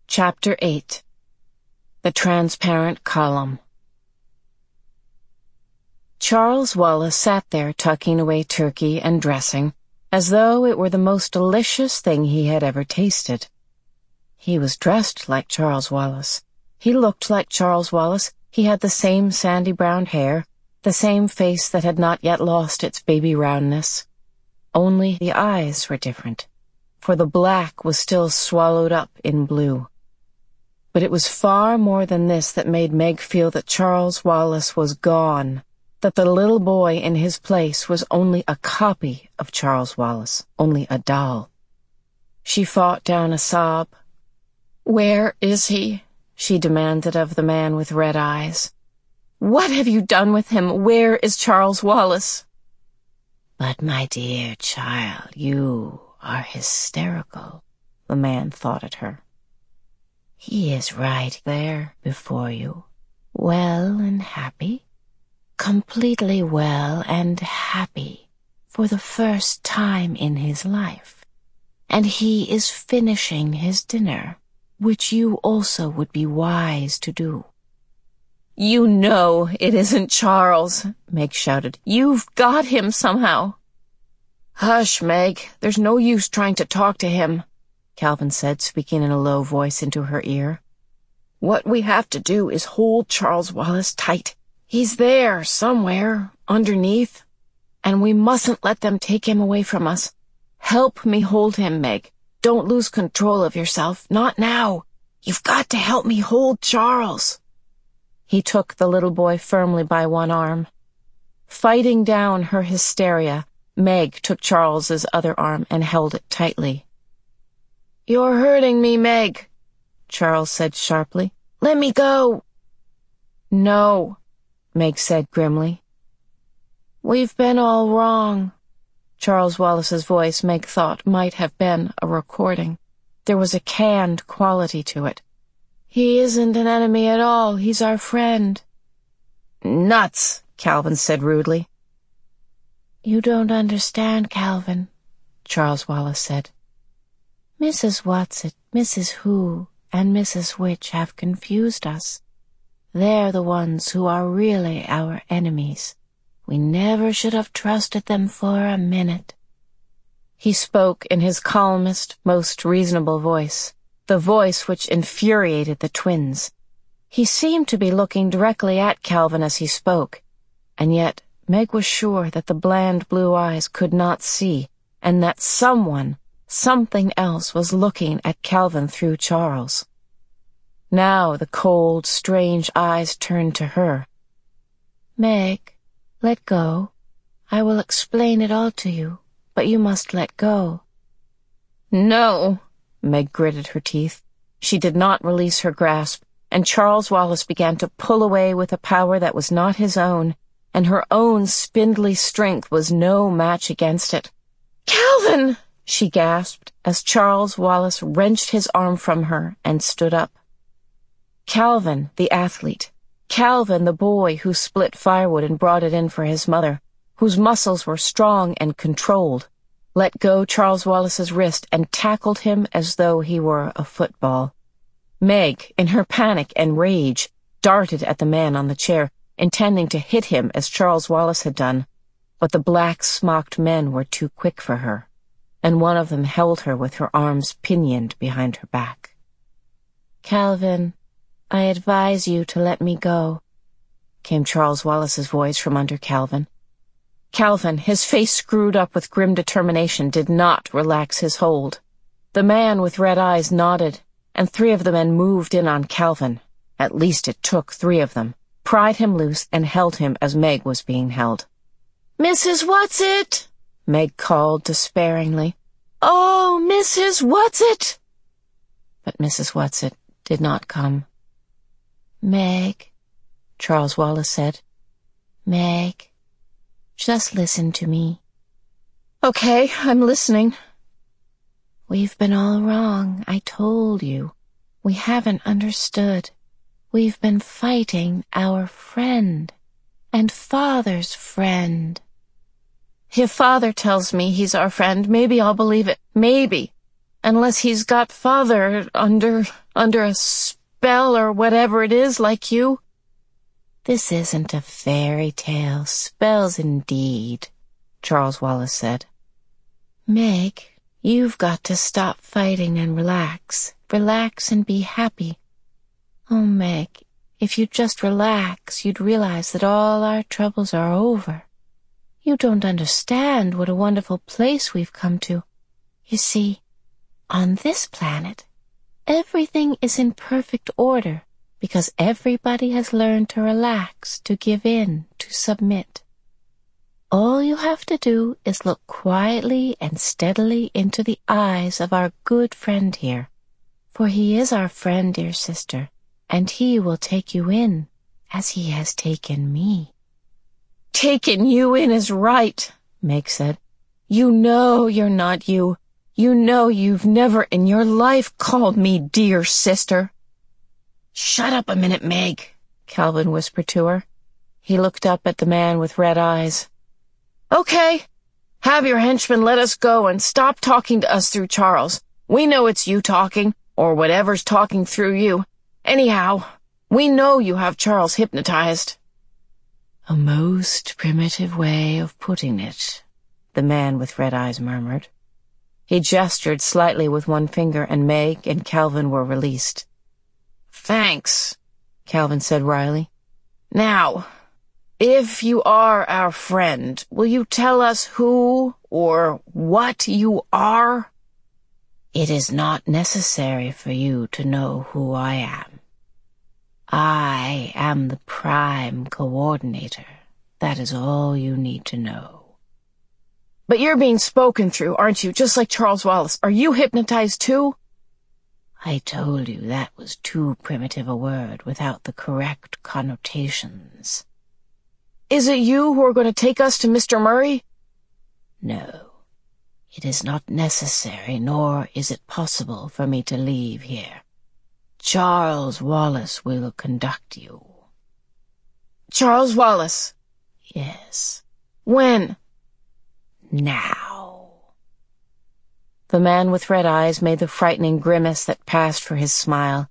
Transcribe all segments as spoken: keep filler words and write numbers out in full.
Chapter eight. The Transparent Column. Charles Wallace sat there tucking away turkey and dressing, as though it were the most delicious thing he had ever tasted. He was dressed like Charles Wallace. He looked like Charles Wallace. He had the same sandy brown hair, the same face that had not yet lost its baby roundness. Only the eyes were different, for the black was still swallowed up in blue. But it was far more than this that made Meg feel that Charles Wallace was gone, that the little boy in his place was only a copy of Charles Wallace, only a doll. She fought down a sob. "Where is he?" she demanded of the man with red eyes. "What have you done with him? Where is Charles Wallace?" "But, my dear child, you are hysterical," the man thought at her. "He is right there before you, well and happy, completely well and happy for the first time in his life, and he is finishing his dinner, which you also would be wise to do." "You know it isn't Charles," Meg shouted. "You've got him somehow." "Hush, Meg. There's no use trying to talk to him," Calvin said, speaking in a low voice into her ear. "What we have to do is hold Charles Wallace tight. He's there somewhere, underneath, and we mustn't let them take him away from us. Help me hold him, Meg. Don't lose control of yourself. Not now. You've got to help me hold Charles." He took the little boy firmly by one arm. Fighting down her hysteria, Meg took Charles's other arm and held it tightly. "You're hurting me, Meg," Charles said sharply. "Let me go." "No," Meg said grimly. "We've been all wrong." Charles Wallace's voice, Meg thought, might have been a recording. There was a canned quality to it. "He isn't an enemy at all. He's our friend." "Nuts," Calvin said rudely. "You don't understand, Calvin," Charles Wallace said. "Missus Watson, Missus Who, and Missus Witch have confused us. They're the ones who are really our enemies. We never should have trusted them for a minute." He spoke in his calmest, most reasonable voice, the voice which infuriated the twins. He seemed to be looking directly at Calvin as he spoke, and yet Meg was sure that the bland blue eyes could not see, and that someone, something else, was looking at Calvin through Charles. Now the cold, strange eyes turned to her. "Meg, let go. I will explain it all to you, but you must let go." "No," Meg gritted her teeth. She did not release her grasp, and Charles Wallace began to pull away with a power that was not his own, and her own spindly strength was no match against it. "Calvin!" she gasped, as Charles Wallace wrenched his arm from her and stood up. Calvin, the athlete, Calvin, the boy who split firewood and brought it in for his mother, whose muscles were strong and controlled, let go Charles Wallace's wrist and tackled him as though he were a football. Meg, in her panic and rage, darted at the man on the chair, intending to hit him as Charles Wallace had done, but the black-smocked men were too quick for her, and one of them held her with her arms pinioned behind her back. "Calvin, I advise you to let me go," came Charles Wallace's voice from under Calvin. Calvin, his face screwed up with grim determination, did not relax his hold. The man with red eyes nodded, and three of the men moved in on Calvin. At least it took three of them, pried him loose, and held him as Meg was being held. "Missus Whatsit!" Meg called despairingly. "Oh, Missus Whatsit!" But Missus Whatsit did not come. "Meg," Charles Wallace said. "Meg, just listen to me." "Okay, I'm listening." "We've been all wrong, I told you. We haven't understood. We've been fighting our friend, and Father's friend." "If Father tells me he's our friend, maybe I'll believe it. Maybe." Unless he's got father under, under a spell or whatever it is, like you. This isn't a fairy tale. Spells indeed, Charles Wallace said. Meg, you've got to stop fighting and relax. Relax and be happy. Oh, Meg, if you'd just relax, you'd realize that all our troubles are over. You don't understand what a wonderful place we've come to. You see, on this planet, everything is in perfect order because everybody has learned to relax, to give in, to submit. All you have to do is look quietly and steadily into the eyes of our good friend here, for he is our friend, dear sister, and he will take you in as he has taken me. Taking you in is right, Meg said. You know you're not you. You know you've never in your life called me dear sister. Shut up a minute, Meg, Calvin whispered to her. He looked up at the man with red eyes. Okay, have your henchmen let us go and stop talking to us through Charles. We know it's you talking, or whatever's talking through you. Anyhow, we know you have Charles hypnotized. A most primitive way of putting it, the man with red eyes murmured. He gestured slightly with one finger, and Meg and Calvin were released. Thanks, Calvin said wryly. Now, if you are our friend, will you tell us who or what you are? It is not necessary for you to know who I am. I am the Prime Coordinator. That is all you need to know. But you're being spoken through, aren't you, just like Charles Wallace? Are you hypnotized too? I told you that was too primitive a word without the correct connotations. Is it you who are going to take us to Mister Murray? No, it is not necessary, nor is it possible for me to leave here. Charles Wallace will conduct you. Charles Wallace? Yes. When? Now. The man with red eyes made the frightening grimace that passed for his smile.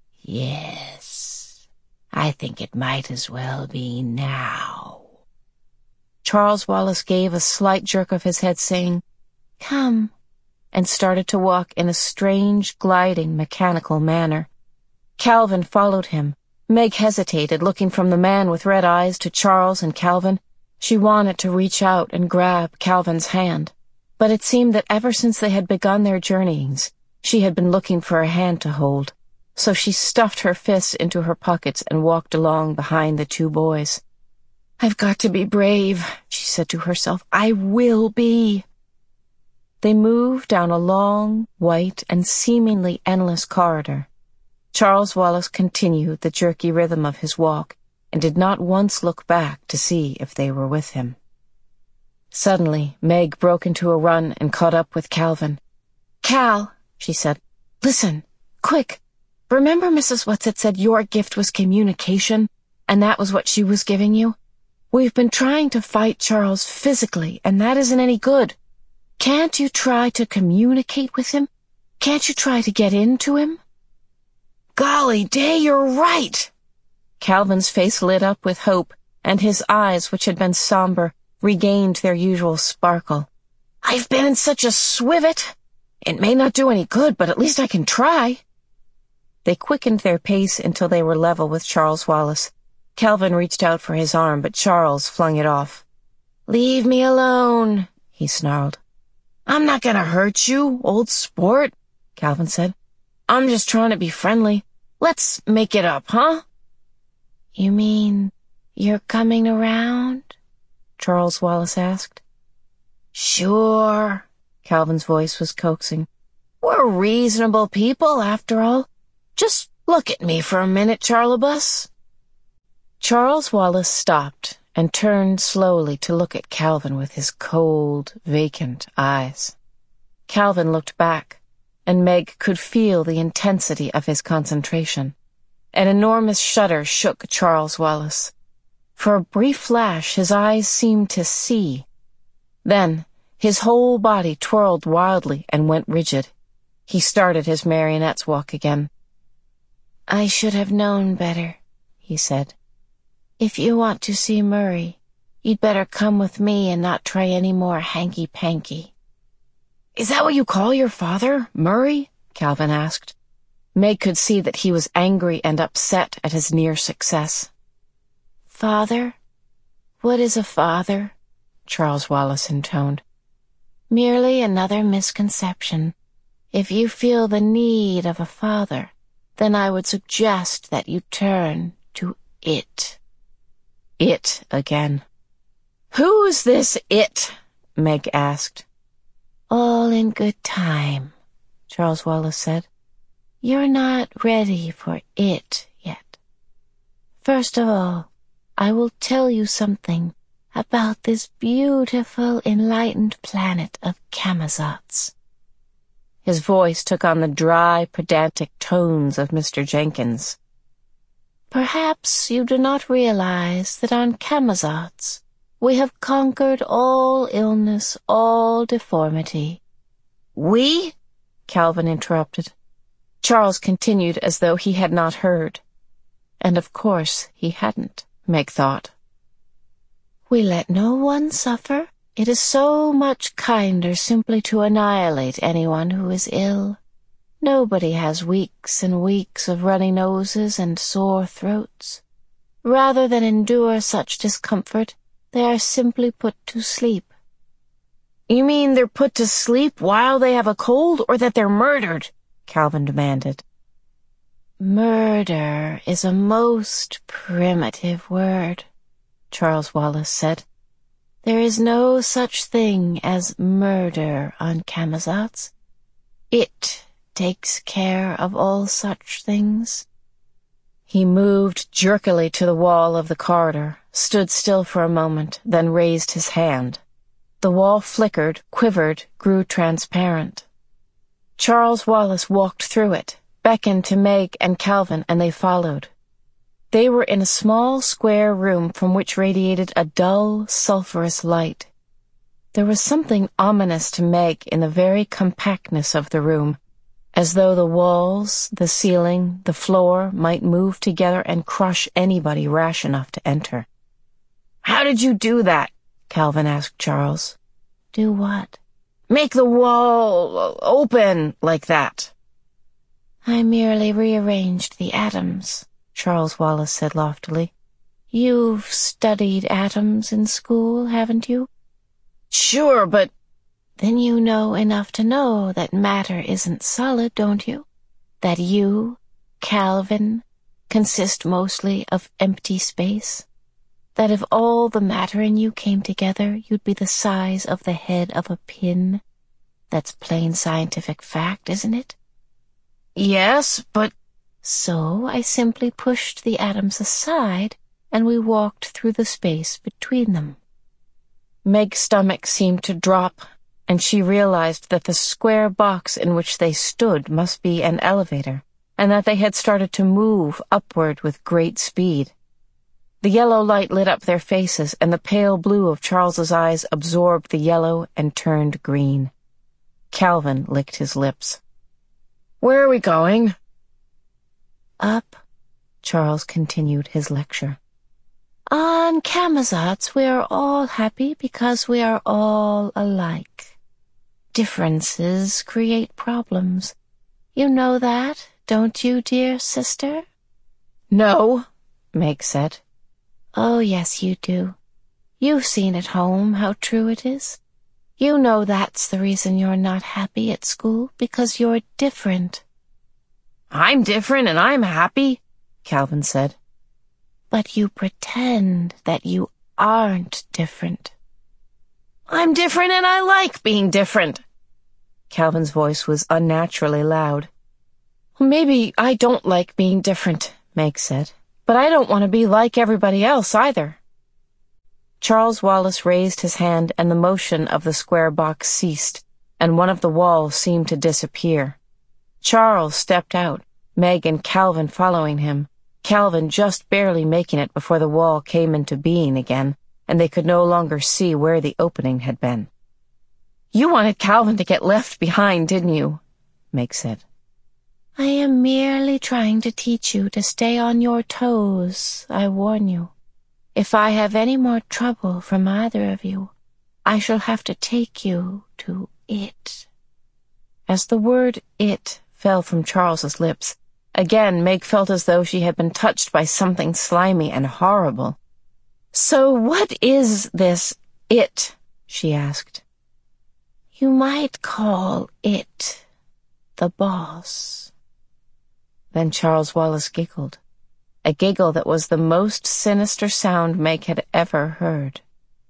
Yes, I think it might as well be now. Charles Wallace gave a slight jerk of his head, saying, "Come," and started to walk in a strange, gliding, mechanical manner. Calvin followed him. Meg hesitated, looking from the man with red eyes to Charles and Calvin. She wanted to reach out and grab Calvin's hand, but it seemed that ever since they had begun their journeyings, she had been looking for a hand to hold, so she stuffed her fists into her pockets and walked along behind the two boys. "I've got to be brave," she said to herself. "I will be." They moved down a long, white, and seemingly endless corridor. Charles Wallace continued the jerky rhythm of his walk and did not once look back to see if they were with him. Suddenly, Meg broke into a run and caught up with Calvin. "Cal," she said, "listen, quick. Remember Missus Whatsit said your gift was communication, and that was what she was giving you? We've been trying to fight Charles physically, and that isn't any good. Can't you try to communicate with him? Can't you try to get into him?" "Golly day, you're right!" Calvin's face lit up with hope, and his eyes, which had been somber, regained their usual sparkle. "I've been in such a swivet. It may not do any good, but at least I can try." They quickened their pace until they were level with Charles Wallace. Calvin reached out for his arm, but Charles flung it off. "Leave me alone," he snarled. "I'm not gonna hurt you, old sport," Calvin said. "I'm just trying to be friendly. Let's make it up, huh?" "You mean you're coming around?" Charles Wallace asked. "Sure," Calvin's voice was coaxing. "We're reasonable people, after all. Just look at me for a minute, Charlibus." Charles Wallace stopped and turned slowly to look at Calvin with his cold, vacant eyes. Calvin looked back, and Meg could feel the intensity of his concentration. An enormous shudder shook Charles Wallace. For a brief flash, his eyes seemed to see. Then, his whole body twirled wildly and went rigid. He started his marionette's walk again. "I should have known better," he said. "If you want to see Murray, you'd better come with me and not try any more hanky-panky." "Is that what you call your father, Murray?" Calvin asked. Meg could see that he was angry and upset at his near success. "Father? What is a father?" Charles Wallace intoned. "Merely another misconception. If you feel the need of a father, then I would suggest that you turn to it." It again. "Who's this it?" Meg asked. "All in good time," Charles Wallace said. "You're not ready for it yet. First of all, I will tell you something about this beautiful, enlightened planet of Camazotz." His voice took on the dry, pedantic tones of Mister Jenkins. "Perhaps you do not realize that on Camazotz we have conquered all illness, all deformity." "We?" Calvin interrupted. Charles continued as though he had not heard. And of course he hadn't, Meg thought. "We let no one suffer. It is so much kinder simply to annihilate anyone who is ill. Nobody has weeks and weeks of runny noses and sore throats. Rather than endure such discomfort, they are simply put to sleep." "You mean they're put to sleep while they have a cold, or that they're murdered?" Calvin demanded. "Murder is a most primitive word," Charles Wallace said. "There is no such thing as murder on Camazotz. It takes care of all such things." He moved jerkily to the wall of the corridor, stood still for a moment, then raised his hand. The wall flickered, quivered, grew transparent. Charles Wallace walked through it, beckoned to Meg and Calvin, and they followed. They were in a small square room from which radiated a dull, sulphurous light. There was something ominous to Meg in the very compactness of the room, as though the walls, the ceiling, the floor might move together and crush anybody rash enough to enter. "How did you do that?" Calvin asked Charles. "Do what?" "Make the wall open like that." "I merely rearranged the atoms," Charles Wallace said loftily. "You've studied atoms in school, haven't you?" "Sure, but—" "Then you know enough to know that matter isn't solid, don't you? That you, Calvin, consist mostly of empty space? That if all the matter in you came together, you'd be the size of the head of a pin? That's plain scientific fact, isn't it?" "Yes, but—" "So I simply pushed the atoms aside, and we walked through the space between them." Meg's stomach seemed to drop, and she realized that the square box in which they stood must be an elevator, and that they had started to move upward with great speed. The yellow light lit up their faces, and the pale blue of Charles's eyes absorbed the yellow and turned green. Calvin licked his lips. "Where are we going?" "Up," Charles continued his lecture. "On Camazotz we are all happy because we are all alike. Differences create problems. You know that, don't you, dear sister?" "No," Meg said. "Oh, yes, you do. You've seen at home how true it is. You know that's the reason you're not happy at school, because you're different." "I'm different and I'm happy," Calvin said. "But you pretend that you aren't different." "I'm different and I like being different." Calvin's voice was unnaturally loud. "Maybe I don't like being different," Meg said. "But I don't want to be like everybody else either." Charles Wallace raised his hand, and the motion of the square box ceased, and one of the walls seemed to disappear. Charles stepped out, Meg and Calvin following him, Calvin just barely making it before the wall came into being again, and they could no longer see where the opening had been. "You wanted Calvin to get left behind, didn't you?" Meg said. I am merely trying to teach you to stay on your toes, I warn you. If I have any more trouble from either of you, I shall have to take you to it. As the word it fell from Charles's lips, again Meg felt as though she had been touched by something slimy and horrible. So what is this it? She asked. You might call it the boss. Then Charles Wallace giggled, a giggle that was the most sinister sound Meg had ever heard.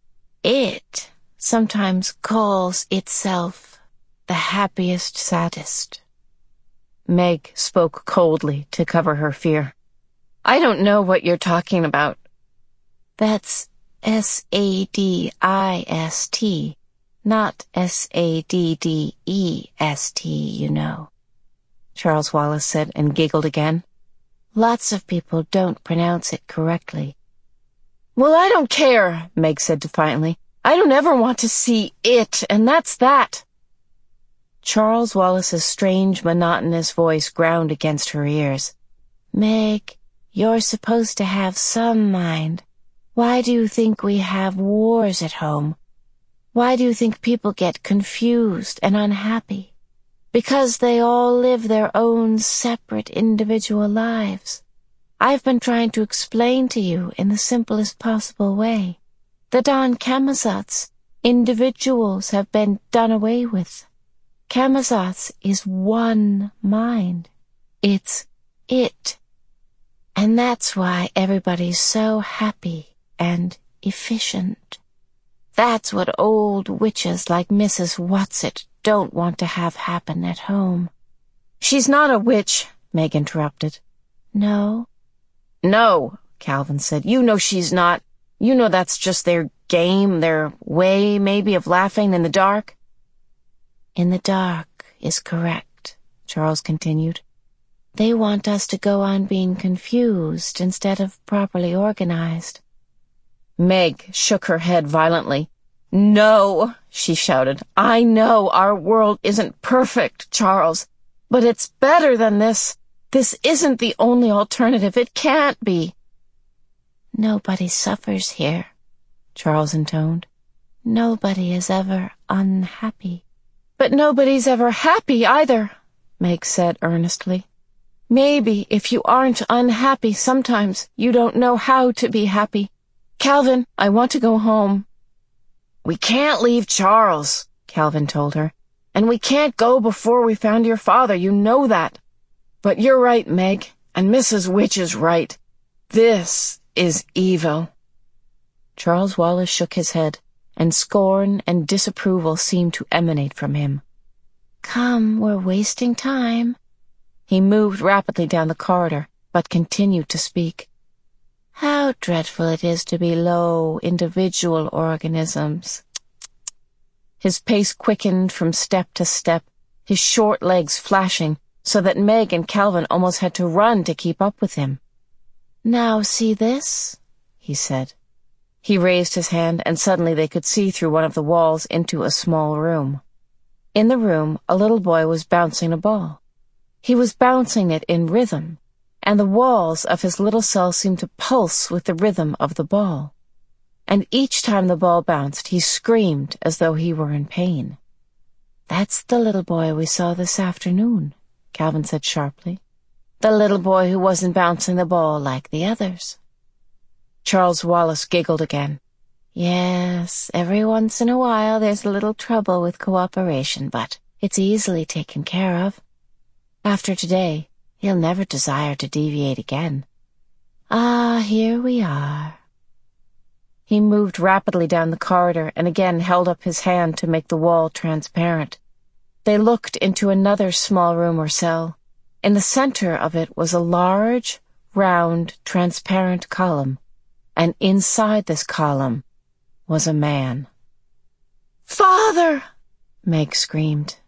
It sometimes calls itself the happiest saddest. Meg spoke coldly to cover her fear. I don't know what you're talking about. That's S A D I S T, not S A D D E S T, you know, Charles Wallace said and giggled again. Lots of people don't pronounce it correctly. Well, I don't care, Meg said defiantly. I don't ever want to see it, and that's that. Charles Wallace's strange, monotonous voice ground against her ears. Meg, you're supposed to have some mind. Why do you think we have wars at home? Why do you think people get confused and unhappy? Because they all live their own separate individual lives. I've been trying to explain to you in the simplest possible way that on Camazotz, individuals have been done away with. Camazotz is one mind. It's it. And that's why everybody's so happy and efficient. That's what old witches like Missus Whatsit don't want to have happen at home. She's not a witch, Meg interrupted. No? No, Calvin said. You know she's not. You know that's just their game, their way, maybe, of laughing in the dark. In the dark is correct, Charles continued. They want us to go on being confused instead of properly organized. Meg shook her head violently. No, she shouted. I know our world isn't perfect, Charles, but it's better than this. This isn't the only alternative. It can't be. Nobody suffers here, Charles intoned. Nobody is ever unhappy. But nobody's ever happy either, Meg said earnestly. Maybe if you aren't unhappy sometimes, you don't know how to be happy. Calvin, I want to go home. We can't leave Charles, Calvin told her. And we can't go before we found your father, you know that. But you're right, Meg, and Missus Witch is right. This is evil. Charles Wallace shook his head, and scorn and disapproval seemed to emanate from him. Come, we're wasting time. He moved rapidly down the corridor, but continued to speak. How dreadful it is to be low, individual organisms. His pace quickened from step to step, his short legs flashing, so that Meg and Calvin almost had to run to keep up with him. Now see this, he said. He raised his hand, and suddenly they could see through one of the walls into a small room. In the room, a little boy was bouncing a ball. He was bouncing it in rhythm, and the walls of his little cell seemed to pulse with the rhythm of the ball. And each time the ball bounced, he screamed as though he were in pain. That's the little boy we saw this afternoon, Calvin said sharply. The little boy who wasn't bouncing the ball like the others. Charles Wallace giggled again. Yes, every once in a while there's a little trouble with cooperation, but it's easily taken care of. After today, he'll never desire to deviate again. Ah, here we are. He moved rapidly down the corridor and again held up his hand to make the wall transparent. They looked into another small room or cell. In the center of it was a large, round, transparent column, and inside this column was a man. "Father!" Meg screamed.